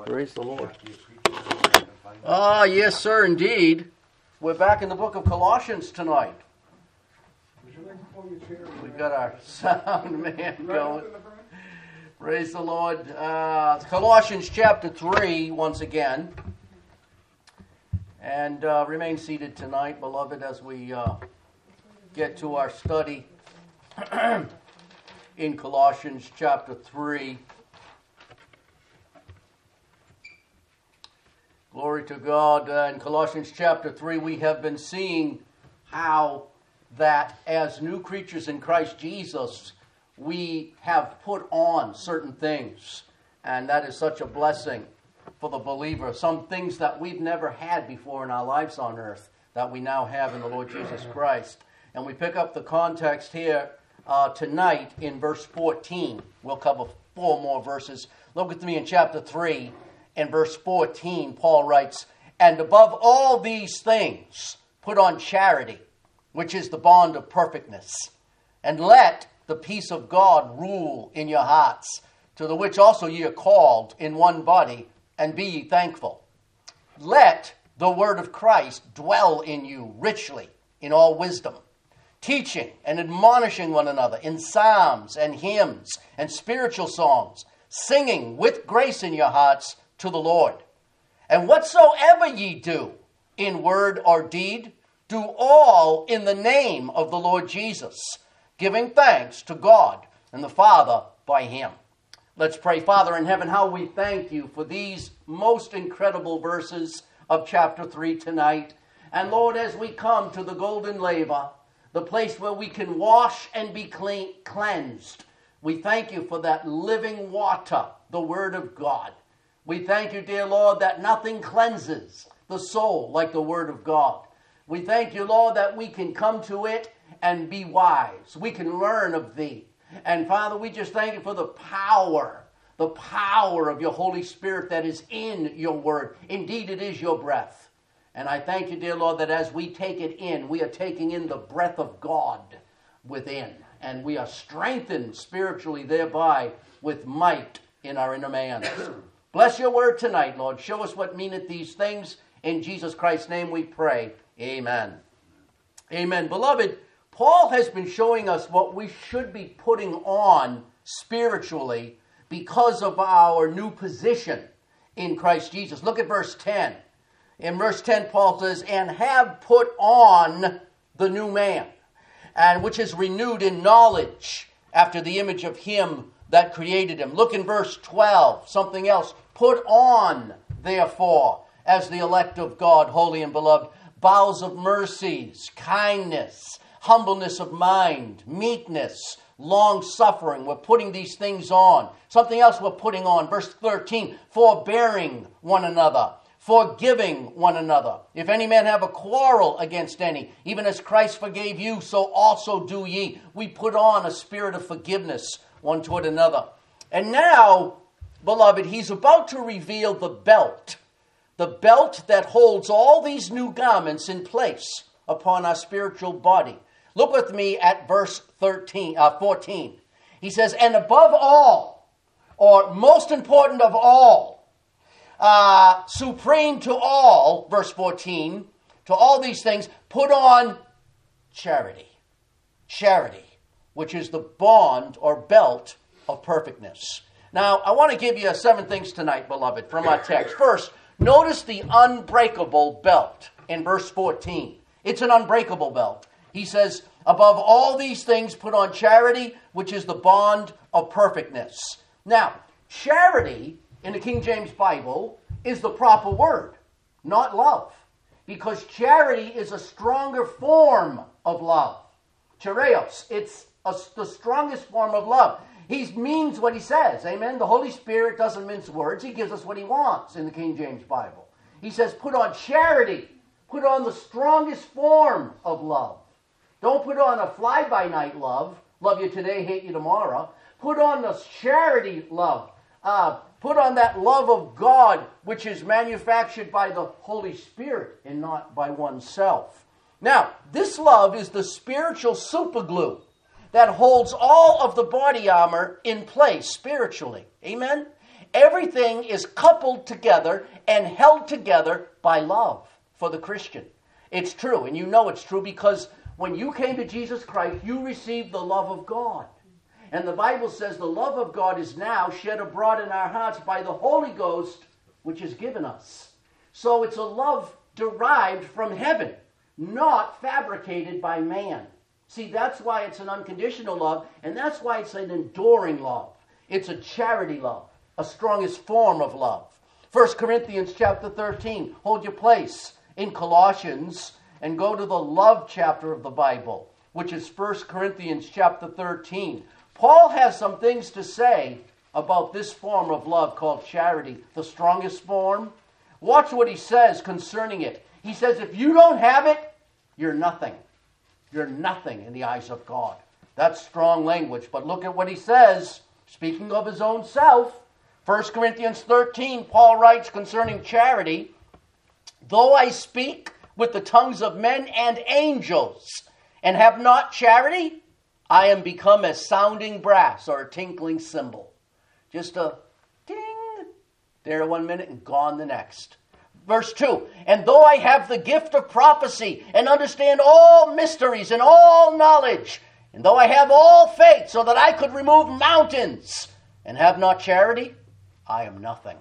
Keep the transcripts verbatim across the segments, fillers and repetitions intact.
Praise the Lord. Ah, yes, sir, indeed. We're back in the book of Colossians tonight. We've got our sound man going. Praise the Lord. Uh, Colossians chapter three, once again. And uh, remain seated tonight, beloved, as we uh, get to our study in Colossians chapter three. Glory to God. Uh, in Colossians chapter three, we have been seeing how that as new creatures in Christ Jesus, we have put on certain things. And that is such a blessing for the believer. Some things that we've never had before in our lives on earth that we now have in the Lord Jesus Christ. And we pick up the context here uh, tonight in verse fourteen. We'll cover four more verses. Look with me in chapter three. In verse fourteen, Paul writes, "And above all these things, put on charity, which is the bond of perfectness. And let the peace of God rule in your hearts, to the which also ye are called in one body, and be ye thankful. Let the word of Christ dwell in you richly in all wisdom, teaching and admonishing one another in psalms and hymns and spiritual songs, singing with grace in your hearts to the Lord. And whatsoever ye do, in word or deed, do all in the name of the Lord Jesus, giving thanks to God and the Father by him." Let's pray. Father in heaven, how we thank you for these most incredible verses of chapter three tonight. And Lord, as we come to the golden laver, the place where we can wash and be clean, cleansed, we thank you for that living water, the Word of God. We thank you, dear Lord, that nothing cleanses the soul like the Word of God. We thank you, Lord, that we can come to it and be wise. We can learn of thee. And Father, we just thank you for the power, the power of your Holy Spirit that is in your Word. Indeed, it is your breath. And I thank you, dear Lord, that as we take it in, we are taking in the breath of God within. And we are strengthened spiritually thereby with might in our inner man. Bless your word tonight, Lord. Show us what meaneth these things. In Jesus Christ's name we pray. Amen. Amen. Beloved, Paul has been showing us what we should be putting on spiritually because of our new position in Christ Jesus. Look at verse ten. In verse ten, Paul says, "And have put on the new man, and which is renewed in knowledge after the image of him that created him." Look in verse twelve, something else. "Put on, therefore, as the elect of God, holy and beloved, bowels of mercies, kindness, humbleness of mind, meekness, long-suffering." We're putting these things on. Something else we're putting on. Verse thirteen, "Forbearing one another, forgiving one another. If any man have a quarrel against any, even as Christ forgave you, so also do ye." We put on a spirit of forgiveness one toward another. And now, beloved, he's about to reveal the belt. The belt that holds all these new garments in place upon our spiritual body. Look with me at verse thirteen, uh, fourteen. He says, "And above all," or most important of all, uh, supreme to all, verse fourteen, "to all these things, put on charity." Charity, which is the bond or belt of perfectness. Now, I want to give you seven things tonight, beloved, from our text. First, notice the unbreakable belt in verse fourteen. It's an unbreakable belt. He says, "Above all these things, put on charity, which is the bond of perfectness." Now, charity in the King James Bible is the proper word, not love, because charity is a stronger form of love. Charios, it's a, the strongest form of love. He means what he says, amen? The Holy Spirit doesn't mince words. He gives us what he wants in the King James Bible. He says, put on charity. Put on the strongest form of love. Don't put on a fly-by-night love. Love you today, hate you tomorrow. Put on the charity love. Uh, put on that love of God, which is manufactured by the Holy Spirit and not by oneself. Now, this love is the spiritual superglue that holds all of the body armor in place spiritually. Amen? Everything is coupled together and held together by love for the Christian. It's true, and you know it's true because when you came to Jesus Christ, you received the love of God. And the Bible says the love of God is now shed abroad in our hearts by the Holy Ghost, which is given us. So it's a love derived from heaven, not fabricated by man. See, that's why it's an unconditional love, and that's why it's an enduring love. It's a charity love, a strongest form of love. First Corinthians chapter thirteen. Hold your place in Colossians and go to the love chapter of the Bible, which is First Corinthians chapter thirteen. Paul has some things to say about this form of love called charity, the strongest form. Watch what he says concerning it. He says, if you don't have it, you're nothing. You're nothing in the eyes of God. That's strong language. But look at what he says, speaking of his own self. First Corinthians thirteen, Paul writes concerning charity, though I speak with the tongues of men and angels and have not charity, I am become as sounding brass or a tinkling cymbal. Just a ding, there one minute and gone the next. Verse two, and though I have the gift of prophecy and understand all mysteries and all knowledge, and though I have all faith so that I could remove mountains and have not charity, I am nothing.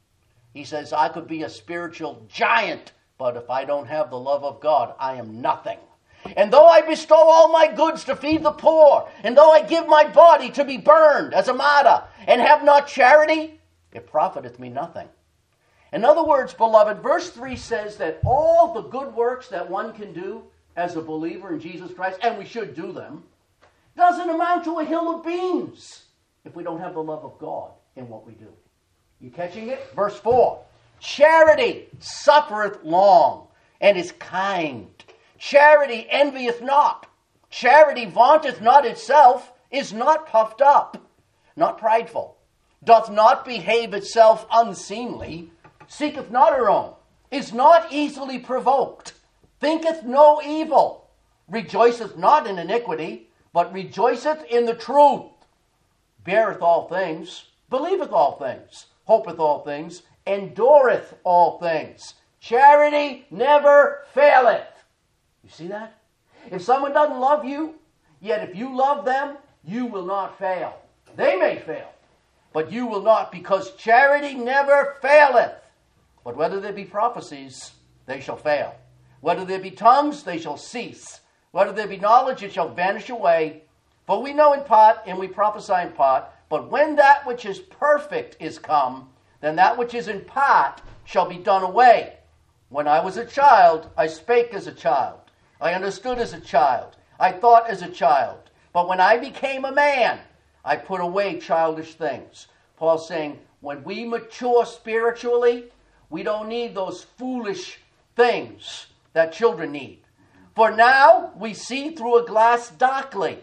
He says, I could be a spiritual giant, but if I don't have the love of God, I am nothing. And though I bestow all my goods to feed the poor, and though I give my body to be burned as a martyr, and have not charity, it profiteth me nothing. In other words, beloved, verse three says that all the good works that one can do as a believer in Jesus Christ, and we should do them, doesn't amount to a hill of beans if we don't have the love of God in what we do. You catching it? Verse four, charity suffereth long and is kind. Charity envieth not. Charity vaunteth not itself, is not puffed up, not prideful, doth not behave itself unseemly, seeketh not her own, is not easily provoked, thinketh no evil, rejoiceth not in iniquity, but rejoiceth in the truth, beareth all things, believeth all things, hopeth all things, endureth all things. Charity never faileth. You see that? If someone doesn't love you, yet if you love them, you will not fail. They may fail, but you will not, because charity never faileth. But whether there be prophecies, they shall fail. Whether there be tongues, they shall cease. Whether there be knowledge, it shall vanish away. For we know in part, and we prophesy in part. But when that which is perfect is come, then that which is in part shall be done away. When I was a child, I spake as a child. I understood as a child. I thought as a child. But when I became a man, I put away childish things. Paul's saying, when we mature spiritually, we don't need those foolish things that children need. For now we see through a glass darkly,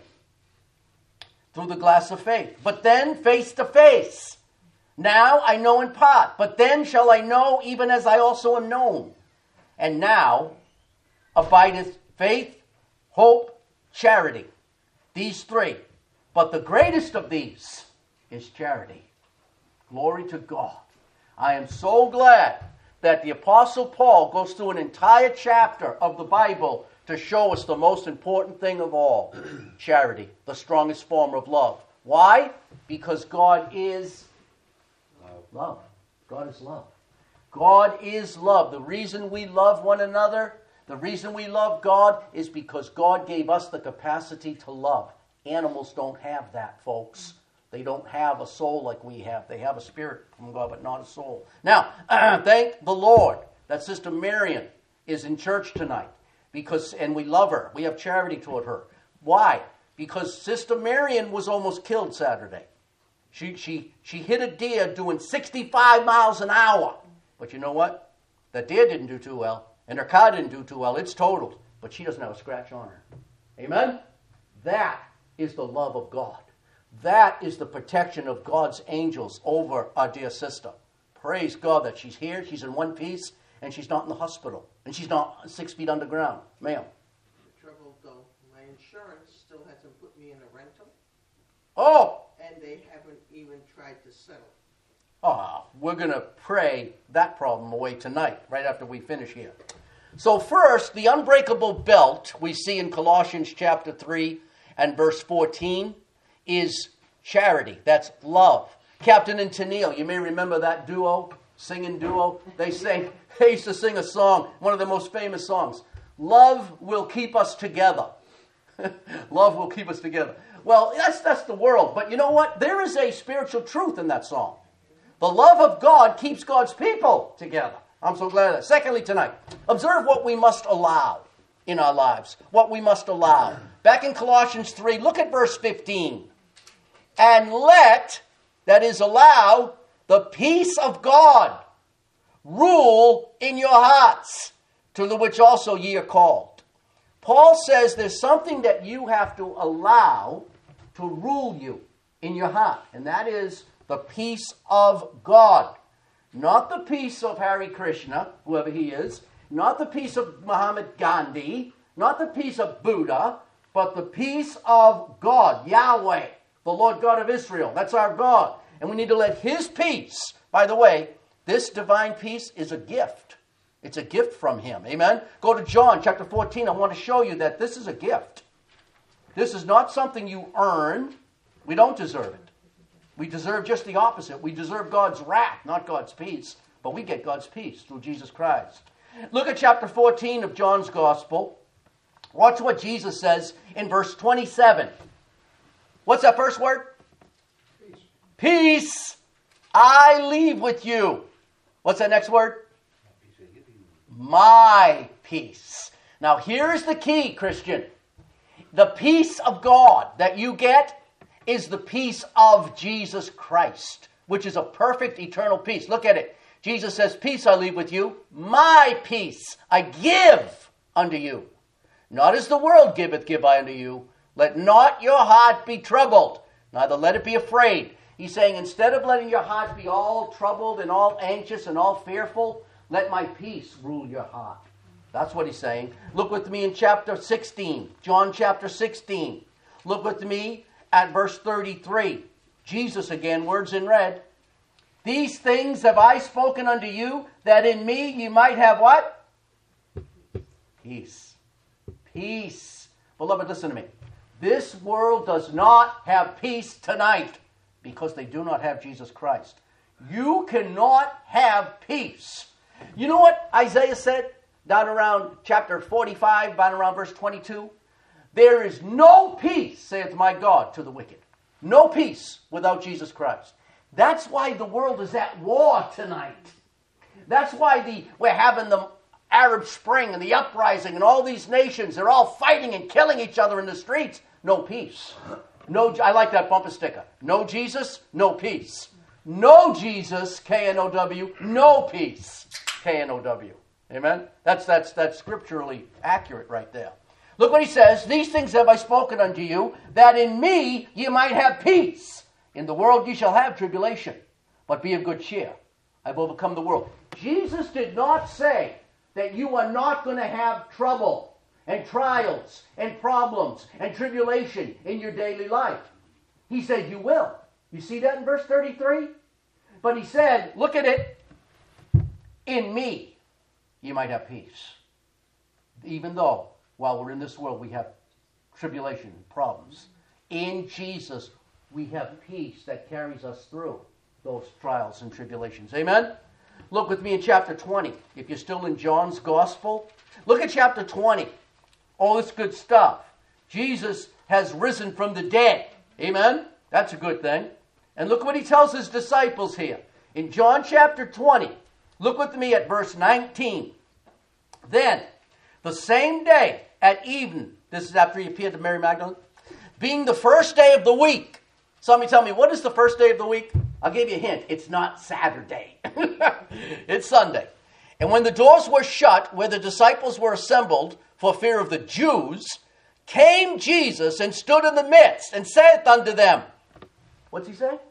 through the glass of faith, but then face to face. Now I know in part, but then shall I know even as I also am known. And now abideth faith, hope, charity. These three. But the greatest of these is charity. Glory to God. I am so glad that the Apostle Paul goes through an entire chapter of the Bible to show us the most important thing of all, charity, the strongest form of love. Why? Because God is love. God is love. God is love. The reason we love one another, the reason we love God is because God gave us the capacity to love. Animals don't have that, folks. They don't have a soul like we have. They have a spirit from God, but not a soul. Now, thank the Lord that Sister Marion is in church tonight, because, and we love her. We have charity toward her. Why? Because Sister Marion was almost killed Saturday. She, she, she hit a deer doing sixty-five miles an hour. But you know what? That deer didn't do too well, and her car didn't do too well. It's totaled, but she doesn't have a scratch on her. Amen? That is the love of God. That is the protection of God's angels over our dear sister. Praise God that she's here, she's in one piece, and she's not in the hospital. And she's not six feet underground. Ma'am. The trouble, though, my insurance still hasn't put me in a rental. Oh! And they haven't even tried to settle. Oh, we're going to pray that problem away tonight, right after we finish here. So first, the unbreakable belt we see in Colossians chapter three and verse fourteen is charity. That's love. Captain and Tennille, you may remember that duo, singing duo. They sang, they used to sing a song, one of the most famous songs. Love will keep us together. Love will keep us together. Well, that's that's the world. But you know what? There is a spiritual truth in that song. The love of God keeps God's people together. I'm so glad of that. Secondly, tonight, observe what we must allow in our lives. What we must allow. Back in Colossians three, look at verse fifteen. And let, that is, allow, the peace of God rule in your hearts, to the which also ye are called. Paul says there's something that you have to allow to rule you in your heart, and that is the peace of God. Not the peace of Hare Krishna, whoever he is, not the peace of Muhammad Gandhi, not the peace of Buddha, but the peace of God, Yahweh, the Lord God of Israel. That's our God. And we need to let his peace, by the way, this divine peace is a gift. It's a gift from him. Amen? Go to John chapter fourteen. I want to show you that this is a gift. This is not something you earn. We don't deserve it. We deserve just the opposite. We deserve God's wrath, not God's peace. But we get God's peace through Jesus Christ. Look at chapter fourteen of John's Gospel. Watch what Jesus says in verse twenty-seven. What's that first word? Peace. Peace I leave with you. What's that next word? My peace. Now here's the key, Christian. The peace of God that you get is the peace of Jesus Christ, which is a perfect eternal peace. Look at it. Jesus says, peace I leave with you, my peace I give unto you. Not as the world giveth, give I unto you. Let not your heart be troubled, neither let it be afraid. He's saying, instead of letting your heart be all troubled and all anxious and all fearful, let my peace rule your heart. That's what he's saying. Look with me in chapter sixteen, John chapter sixteen. Look with me at verse thirty-three. Jesus again, words in red. These things have I spoken unto you, that in me ye might have what? Peace. Peace. Beloved, listen to me. This world does not have peace tonight because they do not have Jesus Christ. You cannot have peace. You know what Isaiah said down around chapter forty-five, down around verse twenty-two? There is no peace, saith my God, to the wicked. No peace without Jesus Christ. That's why the world is at war tonight. That's why the we're having the Arab Spring and the uprising and all these nations, they're all fighting and killing each other in the streets. No peace. No, I like that bumper sticker. No Jesus, no peace. No Jesus, K N O W, no peace, K N O W. Amen? That's, that's, that's scripturally accurate right there. Look what he says. These things have I spoken unto you, that in me ye might have peace. In the world ye shall have tribulation, but be of good cheer. I've overcome the world. Jesus did not say that you are not going to have trouble and trials and problems and tribulation in your daily life. He said you will. You see that in verse thirty-three? But he said, look at it, in me you might have peace. Even though, while we're in this world, we have tribulation and problems. In Jesus, we have peace that carries us through those trials and tribulations. Amen? Look with me in chapter twenty. If you're still in John's Gospel, look at chapter twenty. All this good stuff. Jesus has risen from the dead. Amen? That's a good thing. And look what he tells his disciples here. In John chapter twenty, look with me at verse nineteen. Then, the same day at evening, this is after he appeared to Mary Magdalene, being the first day of the week. Somebody tell me, what is the first day of the week? I'll give you a hint. It's not Saturday. It's Sunday. And when the doors were shut, where the disciples were assembled for fear of the Jews, came Jesus and stood in the midst and saith unto them, what's he say?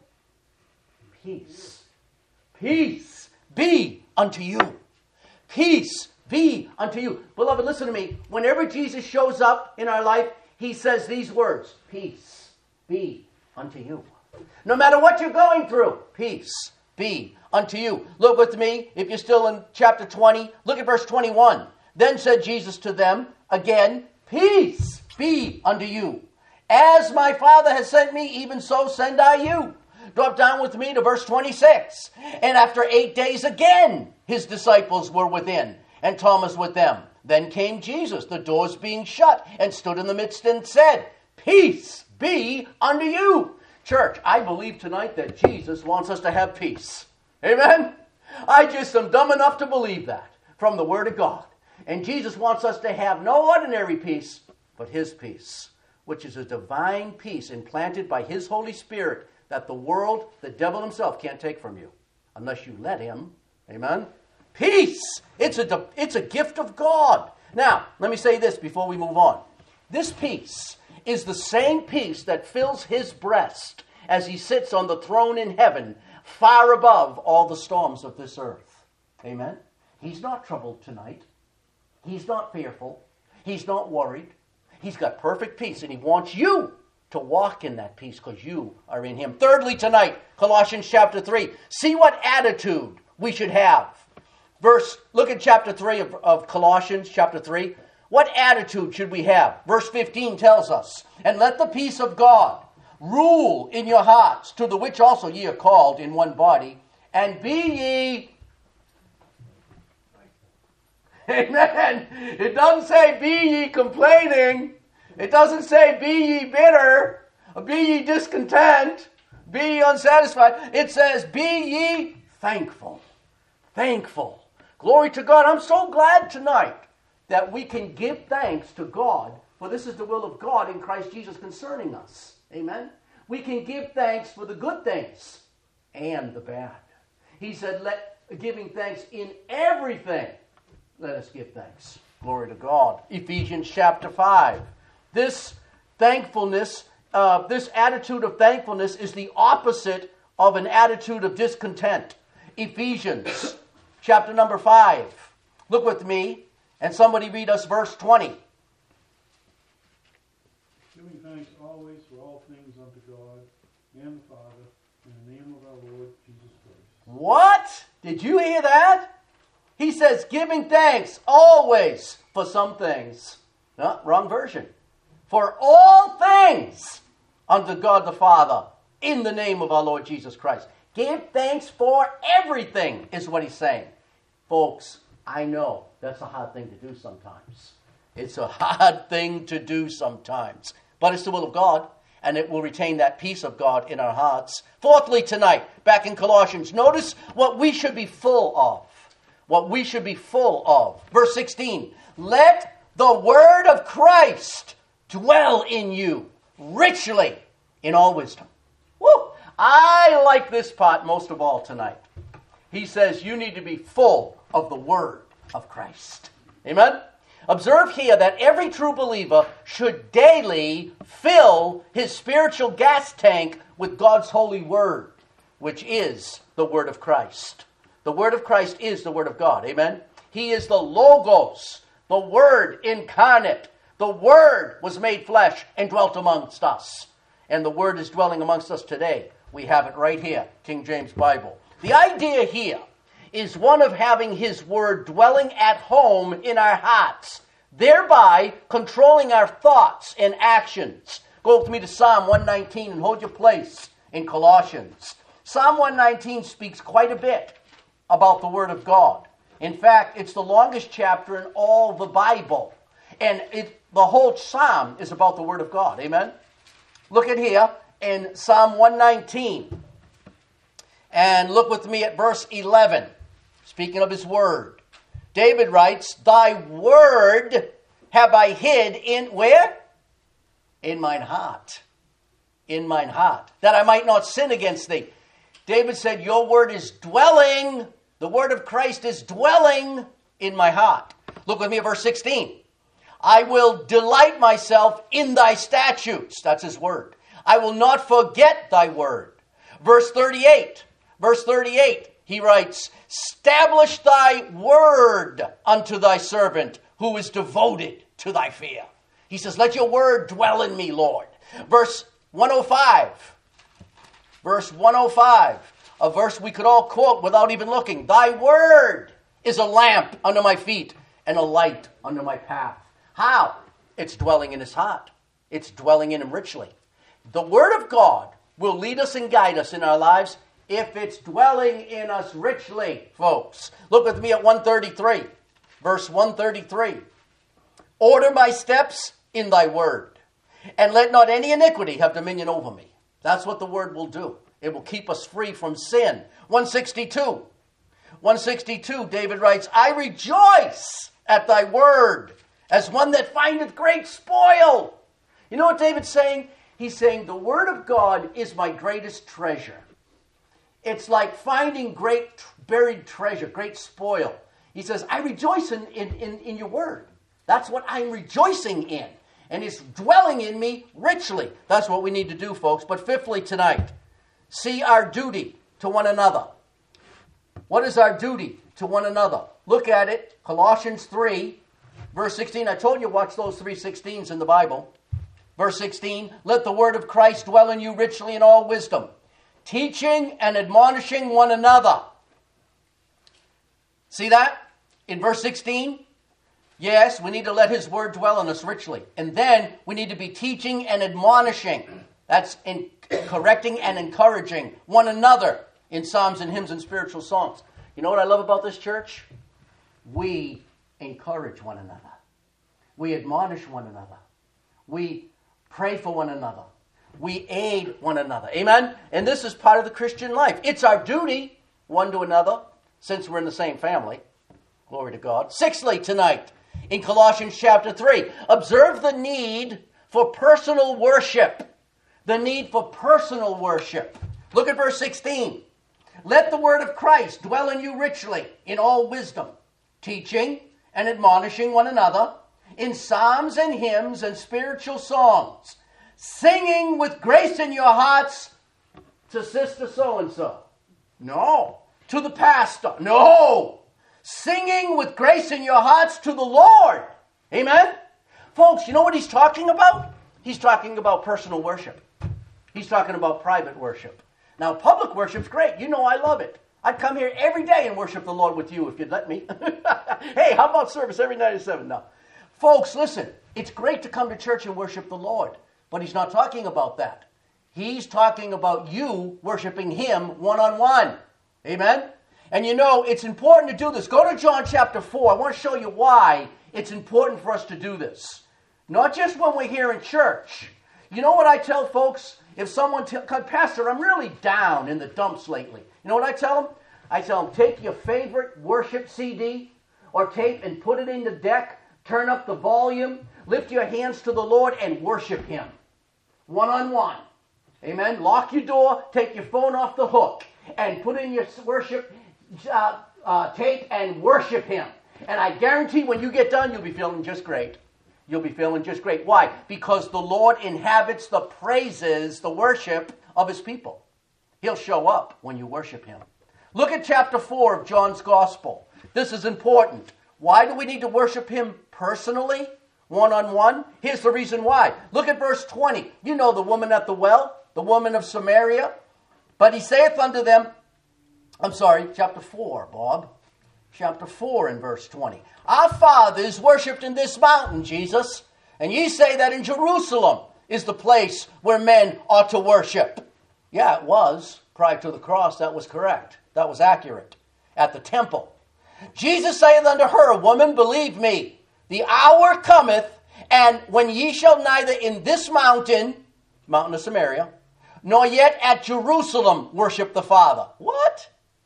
Peace. Peace be unto you. Peace be unto you. Beloved, listen to me. Whenever Jesus shows up in our life, he says these words, peace be unto you. No matter what you're going through, peace be unto you. Look with me, if you're still in chapter twenty, look at verse twenty-one. Then said Jesus to them again, peace be unto you. As my Father has sent me, even so send I you. Drop down with me to verse twenty-six. And after eight days again, his disciples were within, and Thomas with them. Then came Jesus, the doors being shut, and stood in the midst and said, peace be unto you. Church, I believe tonight that Jesus wants us to have peace. Amen? I just am dumb enough to believe that from the Word of God. And Jesus wants us to have no ordinary peace, but his peace, which is a divine peace implanted by his Holy Spirit that the world, the devil himself, can't take from you unless you let him. Amen? Peace! It's a, it's a gift of God. Now, let me say this before we move on. This peace is the same peace that fills his breast as he sits on the throne in heaven, far above all the storms of this earth. Amen? He's not troubled tonight. He's not fearful. He's not worried. He's got perfect peace, and he wants you to walk in that peace because you are in him. Thirdly tonight, Colossians chapter three. See what attitude we should have. Verse, look at chapter three of, of Colossians chapter three. What attitude should we have? Verse fifteen tells us, and let the peace of God rule in your hearts, to the which also ye are called in one body, and be ye... Amen. It doesn't say be ye complaining. It doesn't say be ye bitter, be ye discontent, be ye unsatisfied. It says be ye thankful. Thankful. Glory to God. I'm so glad tonight that we can give thanks to God, for this is the will of God in Christ Jesus concerning us. Amen. We can give thanks for the good things and the bad. He said, let giving thanks in everything. Let us give thanks. Glory to God. Ephesians chapter five. This thankfulness, uh, this attitude of thankfulness is the opposite of an attitude of discontent. Ephesians chapter number five. Look with me, and somebody read us verse twenty. Giving thanks always for all things unto God and the Father, in the name of our Lord Jesus Christ. What? Did you hear that? He says, giving thanks always for some things. No, wrong version. For all things unto God the Father, in the name of our Lord Jesus Christ. Give thanks for everything, is what he's saying. Folks, I know that's a hard thing to do sometimes. It's a hard thing to do sometimes. But it's the will of God, and it will retain that peace of God in our hearts. Fourthly tonight, back in Colossians, notice what we should be full of. What we should be full of. Verse sixteen, let the word of Christ dwell in you richly in all wisdom. Woo! I like this part most of all tonight. He says you need to be full of the word of Christ. Amen? Observe here that every true believer should daily fill his spiritual gas tank with God's holy word, which is the word of Christ. The word of Christ is the word of God. Amen? He is the Logos, the Word incarnate. The Word was made flesh and dwelt amongst us. And the Word is dwelling amongst us today. We have it right here, King James Bible. The idea here is one of having His Word dwelling at home in our hearts, thereby controlling our thoughts and actions. Go with me to Psalm one nineteen and hold your place in Colossians. Psalm one nineteen speaks quite a bit about the Word of God. In fact, it's the longest chapter in all the Bible. And it, the whole psalm is about the Word of God. Amen? Look at here in Psalm one nineteen. And look with me at verse eleven. Speaking of His Word. David writes, Thy Word have I hid in, where? In mine heart. In mine heart. That I might not sin against Thee. David said, Your Word is dwelling. The word of Christ is dwelling in my heart. Look with me at verse sixteen. I will delight myself in thy statutes. That's his word. I will not forget thy word. Verse thirty-eight. Verse thirty-eight, he writes, establish thy word unto thy servant who is devoted to thy fear. He says, let your word dwell in me, Lord. Verse one oh five. Verse one oh five. A verse we could all quote without even looking. Thy word is a lamp under my feet and a light under my path. How? It's dwelling in his heart. It's dwelling in him richly. The word of God will lead us and guide us in our lives if it's dwelling in us richly, folks. Look with me at one thirty-three. Verse one thirty-three. Order my steps in thy word, and let not any iniquity have dominion over me. That's what the word will do. It will keep us free from sin. one sixty-two. one sixty-two, David writes, I rejoice at thy word as one that findeth great spoil. You know what David's saying? He's saying the word of God is my greatest treasure. It's like finding great buried treasure, great spoil. He says, I rejoice in, in, in, in your word. That's what I'm rejoicing in. And it's dwelling in me richly. That's what we need to do, folks. But fifthly tonight, see our duty to one another. What is our duty to one another? Look at it. Colossians three, verse sixteen. I told you watch those three sixteens in the Bible. Verse sixteen, let the word of Christ dwell in you richly in all wisdom, teaching and admonishing one another. See that? In verse sixteen, yes, we need to let his word dwell in us richly. And then we need to be teaching and admonishing. That's in correcting and encouraging one another in psalms and hymns and spiritual songs. You know what I love about this church? We encourage one another. We admonish one another. We pray for one another. We aid one another. Amen? And this is part of the Christian life. It's our duty one to another, since we're in the same family. Glory to God. Sixthly, tonight, in Colossians chapter three, observe the need for personal worship. The need for personal worship. Look at verse sixteen. Let the word of Christ dwell in you richly in all wisdom, teaching and admonishing one another in psalms and hymns and spiritual songs, singing with grace in your hearts to sister so-and-so. No. To the pastor. No. Singing with grace in your hearts to the Lord. Amen? Folks, you know what he's talking about? He's talking about personal worship. He's talking about private worship. Now, public worship's great. You know I love it. I'd come here every day and worship the Lord with you if you'd let me. Hey, how about service every night at seven? No. Folks, listen. It's great to come to church and worship the Lord. But he's not talking about that. He's talking about you worshiping him one-on-one. Amen? And you know, it's important to do this. Go to John chapter four. I want to show you why it's important for us to do this. Not just when we're here in church. You know what I tell folks? If someone tells, Pastor, I'm really down in the dumps lately. You know what I tell them? I tell them, take your favorite worship C D or tape and put it in the deck, turn up the volume, lift your hands to the Lord and worship him. One-on-one. Amen? Lock your door, take your phone off the hook, and put in your worship uh, uh, tape and worship him. And I guarantee when you get done, you'll be feeling just great. You'll be feeling just great. Why? Because the Lord inhabits the praises, the worship of his people. He'll show up when you worship him. Look at chapter four of John's Gospel. This is important. Why do we need to worship him personally, one-on-one? Here's the reason why. Look at verse twenty. You know the woman at the well, the woman of Samaria. But he saith unto them, I'm sorry, chapter four, Bob. Chapter four and verse twenty. Our fathers worshipped in this mountain, Jesus, and ye say that in Jerusalem is the place where men ought to worship. Yeah, it was. Prior to the cross, that was correct. That was accurate. At the temple. Jesus saith unto her, Woman, believe me, the hour cometh, and when ye shall neither in this mountain, mountain of Samaria, nor yet at Jerusalem worship the Father. What?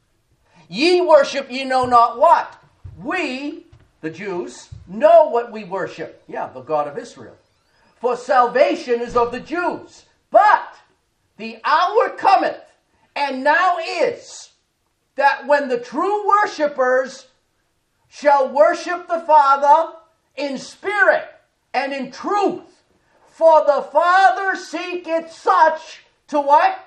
Ye worship ye know not what. We, the Jews, know what we worship. Yeah, the God of Israel. For salvation is of the Jews. But the hour cometh, and now is, that when the true worshipers shall worship the Father in spirit and in truth. For the Father seeketh such to what?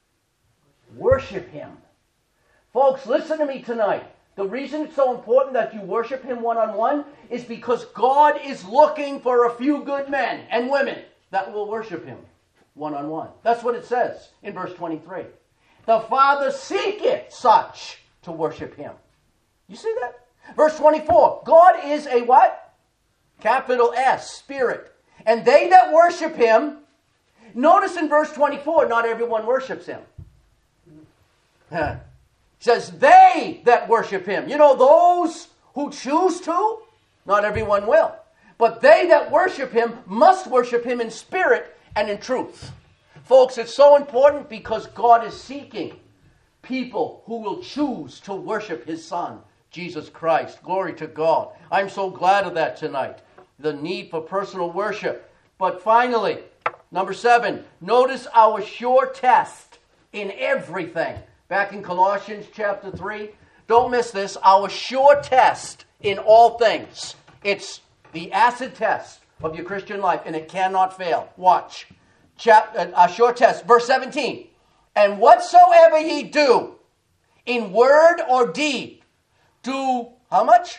Worship him. Folks, listen to me tonight. The reason it's so important that you worship him one-on-one is because God is looking for a few good men and women that will worship him one-on-one. That's what it says in verse twenty-three. The Father seeketh such to worship him. You see that? Verse twenty-four. God is a what? Capital S, Spirit. And they that worship him, notice in verse twenty-four, not everyone worships him. It says, they that worship him. You know, those who choose to, not everyone will. But they that worship him must worship him in spirit and in truth. Folks, it's so important because God is seeking people who will choose to worship his Son, Jesus Christ. Glory to God. I'm so glad of that tonight. The need for personal worship. But finally, number seven, notice our sure test in everything. Back in Colossians chapter three, don't miss this, our sure test in all things. It's the acid test of your Christian life, and it cannot fail. Watch. Chap- a short test, verse seventeen. And whatsoever ye do, in word or deed, do how much?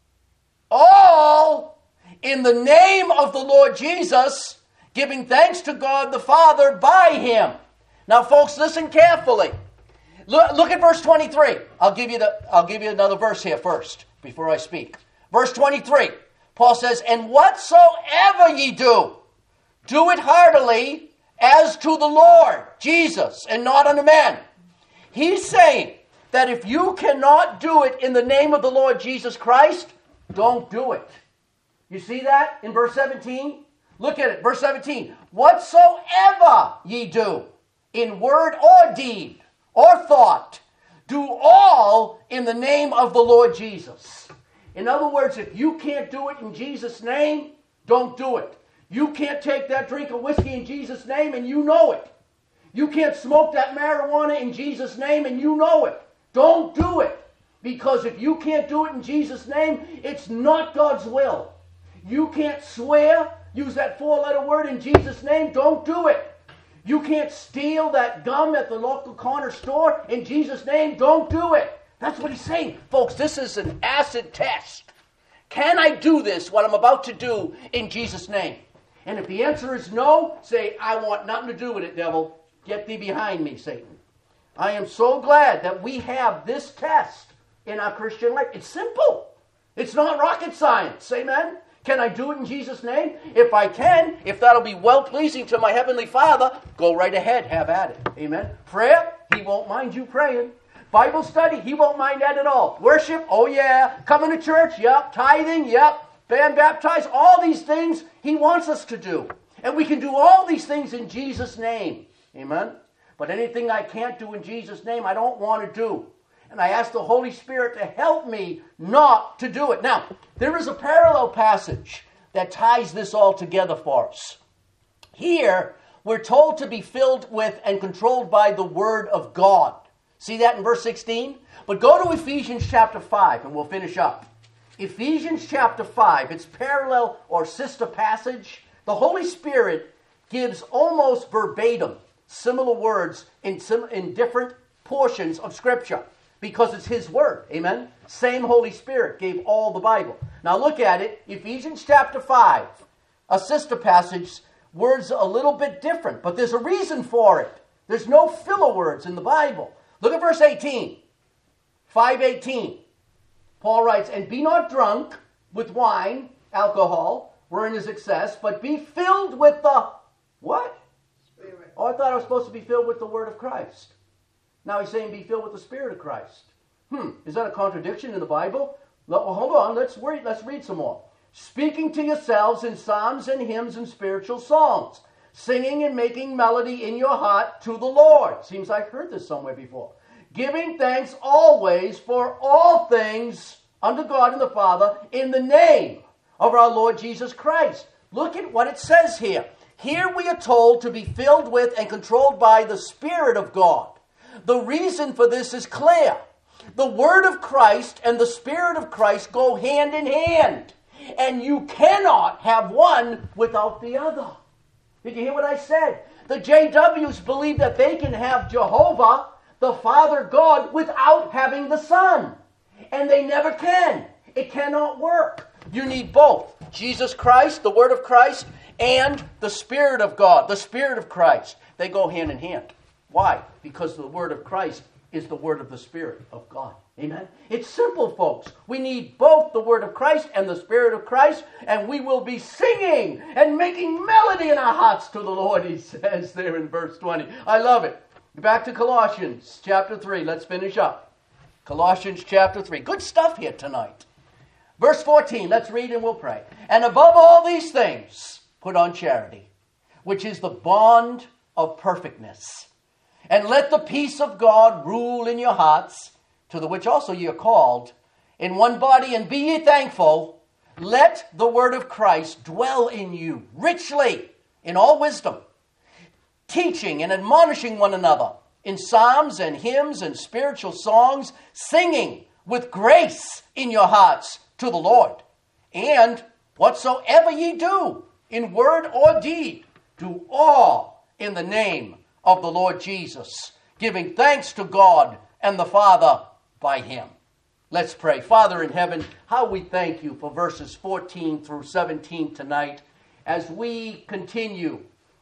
All in the name of the Lord Jesus, giving thanks to God the Father by him. Now, folks, listen carefully. Look, look at verse twenty-three. I'll give you the. I'll give you another verse here first before I speak. Verse twenty-three. Paul says, "And whatsoever ye do, do it heartily as to the Lord Jesus, and not unto men." He's saying that if you cannot do it in the name of the Lord Jesus Christ, don't do it. You see that in verse seventeen? Look at it, verse seventeen. "Whatsoever ye do, in word or deed or thought, do all in the name of the Lord Jesus." In other words, if you can't do it in Jesus' name, don't do it. You can't take that drink of whiskey in Jesus' name and you know it. You can't smoke that marijuana in Jesus' name and you know it. Don't do it. Because if you can't do it in Jesus' name, it's not God's will. You can't swear, use that four-letter word in Jesus' name, don't do it. You can't steal that gum at the local corner store in Jesus' name, don't do it. That's what he's saying. Folks, this is an acid test. Can I do this, what I'm about to do, in Jesus' name? And if the answer is no, say, I want nothing to do with it, devil. Get thee behind me, Satan. I am so glad that we have this test in our Christian life. It's simple. It's not rocket science. Amen? Can I do it in Jesus' name? If I can, if that'll be well-pleasing to my Heavenly Father, go right ahead, have at it. Amen? Prayer, he won't mind you praying. Bible study, he won't mind that at all. Worship, oh yeah. Coming to church, yep. Tithing, yep. Being baptized, all these things he wants us to do. And we can do all these things in Jesus' name. Amen? But anything I can't do in Jesus' name, I don't want to do. And I ask the Holy Spirit to help me not to do it. Now, there is a parallel passage that ties this all together for us. Here, we're told to be filled with and controlled by the Word of God. See that in verse sixteen? But go to Ephesians chapter five and we'll finish up. Ephesians chapter five, it's parallel or sister passage. The Holy Spirit gives almost verbatim similar words in, sim- in different portions of Scripture because it's His Word. Amen? Same Holy Spirit gave all the Bible. Now look at it. Ephesians chapter five, a sister passage, words a little bit different, but there's a reason for it. There's no filler words in the Bible. Look at verse eighteen. five eighteen. Paul writes, "And be not drunk with wine, alcohol, wherein is excess, but be filled with the," what? Spirit. Oh, I thought I was supposed to be filled with the Word of Christ. Now he's saying be filled with the Spirit of Christ. Hmm, is that a contradiction in the Bible? Well, hold on, let's read, let's read some more. "Speaking to yourselves in psalms and hymns and spiritual songs, singing and making melody in your heart to the Lord." Seems like I've heard this somewhere before. "Giving thanks always for all things unto God and the Father in the name of our Lord Jesus Christ." Look at what it says here. Here we are told to be filled with and controlled by the Spirit of God. The reason for this is clear. The Word of Christ and the Spirit of Christ go hand in hand. And you cannot have one without the other. Did you hear what I said? The J Ws believe that they can have Jehovah, the Father God, without having the Son. And they never can. It cannot work. You need both. Jesus Christ, the Word of Christ, and the Spirit of God, the Spirit of Christ. They go hand in hand. Why? Because the word of Christ is the word of the Spirit of God. Amen? It's simple, folks. We need both the word of Christ and the Spirit of Christ, and we will be singing and making melody in our hearts to the Lord, he says there in verse twenty. I love it. Back to Colossians chapter three. Let's finish up. Colossians chapter three. Good stuff here tonight. Verse fourteen. Let's read and we'll pray. And above all these things, put on charity, which is the bond of perfectness. And let the peace of God rule in your hearts, to the which also ye are called, in one body, and be ye thankful. Let the word of Christ dwell in you richly in all wisdom, teaching and admonishing one another in psalms and hymns and spiritual songs, singing with grace in your hearts to the Lord. And whatsoever ye do, in word or deed, do all in the name of the Lord Jesus, giving thanks to God and the Father by him. Let's pray. Father in heaven, how we thank you for verses fourteen through seventeen tonight as we continue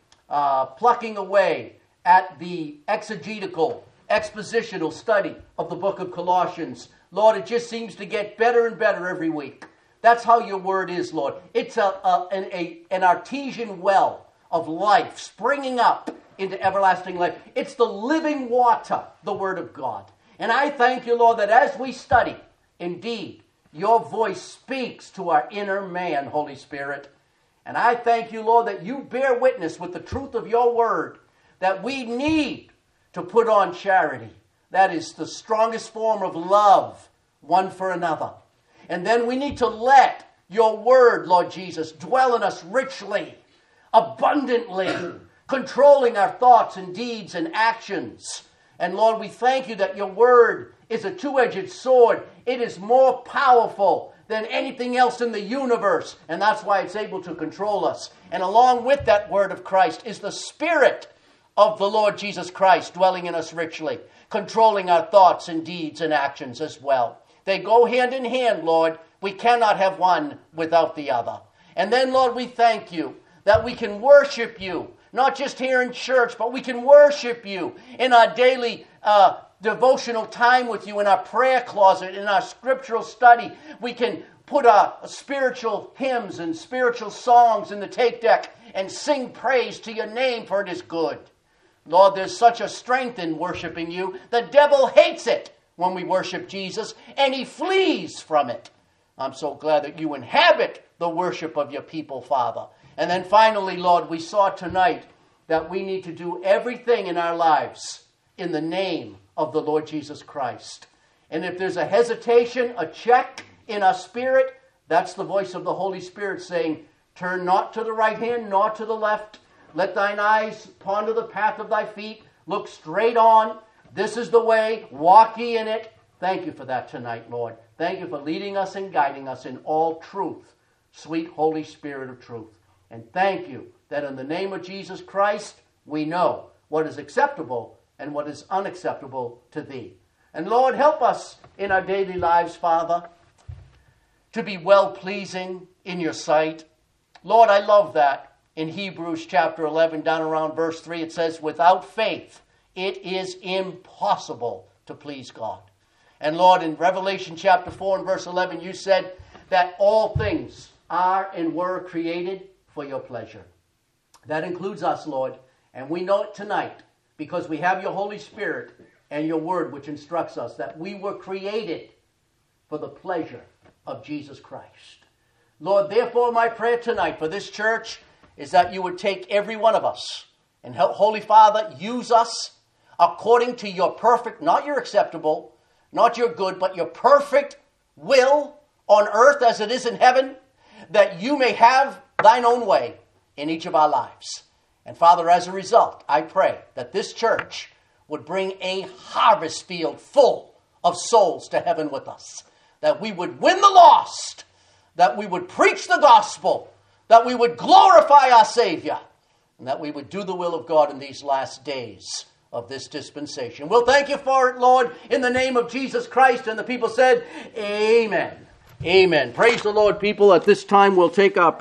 uh, plucking away at the exegetical, expositional study of the book of Colossians. Lord, it just seems to get better and better every week. That's how your word is, Lord. It's a, a, an, a, an artesian well of life springing up into everlasting life. It's the living water, the word of God. And I thank you, Lord, that as we study, indeed, your voice speaks to our inner man, Holy Spirit. And I thank you, Lord, that you bear witness with the truth of your word, that we need to put on charity. That is the strongest form of love, one for another. And then we need to let your word, Lord Jesus, dwell in us richly, abundantly, controlling our thoughts and deeds and actions. And Lord, we thank you that your word is a two-edged sword. It is more powerful than anything else in the universe. And that's why it's able to control us. And along with that word of Christ is the Spirit of the Lord Jesus Christ dwelling in us richly, controlling our thoughts and deeds and actions as well. They go hand in hand, Lord. We cannot have one without the other. And then, Lord, we thank you that we can worship you, not just here in church, but we can worship you in our daily uh, devotional time with you, in our prayer closet, in our scriptural study. We can put our spiritual hymns and spiritual songs in the tape deck and sing praise to your name, for it is good. Lord, there's such a strength in worshiping you. The devil hates it when we worship Jesus, and he flees from it. I'm so glad that you inhabit the worship of your people, Father. And then finally, Lord, we saw tonight that we need to do everything in our lives in the name of the Lord Jesus Christ. And if there's a hesitation, a check in our spirit, that's the voice of the Holy Spirit saying, turn not to the right hand, nor to the left. Let thine eyes ponder the path of thy feet. Look straight on. This is the way. Walk ye in it. Thank you for that tonight, Lord. Thank you for leading us and guiding us in all truth, sweet Holy Spirit of truth. And thank you that in the name of Jesus Christ, we know what is acceptable and what is unacceptable to thee. And Lord, help us in our daily lives, Father, to be well-pleasing in your sight. Lord, I love that. In Hebrews chapter eleven, down around verse three, it says, without faith, it is impossible to please God. And Lord, in Revelation chapter four and verse eleven, you said that all things are and were created for your pleasure. That includes us, Lord. And we know it tonight because we have your Holy Spirit and your word which instructs us that we were created for the pleasure of Jesus Christ. Lord, therefore my prayer tonight for this church is that you would take every one of us and, Holy Father, use us according to your perfect, not your acceptable, not your good, but your perfect will on earth as it is in heaven, that you may have thine own way in each of our lives. And Father, as a result, I pray that this church would bring a harvest field full of souls to heaven with us, that we would win the lost, that we would preach the gospel, that we would glorify our Savior, and that we would do the will of God in these last days of this dispensation. We'll thank you for it, Lord, in the name of Jesus Christ. And the people said, amen. Amen. Praise the Lord, people. At this time, we'll take up